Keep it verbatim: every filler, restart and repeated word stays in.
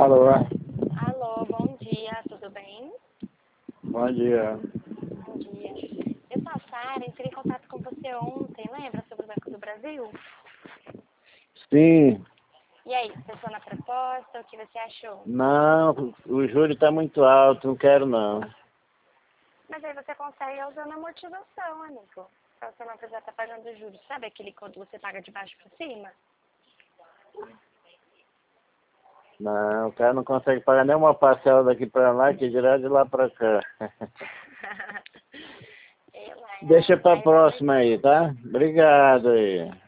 Alô? Alô, bom dia, tudo bem? Bom dia. Bom dia. Eu sou a Sara, entrei em contato com você ontem, lembra, sobre o Banco do Brasil? Sim. E aí, pensou na proposta, o que você achou? Não, o júri está muito alto, não quero não. Mas aí você consegue usando a amortização, amigo. Pra você não precisar estar pagando juros. Sabe aquele quando você paga de baixo para cima? Não, o cara não consegue pagar nem uma parcela daqui para lá, que dirá de lá para cá. Eu, Deixa para a mas, próxima aí, tá? Obrigado aí.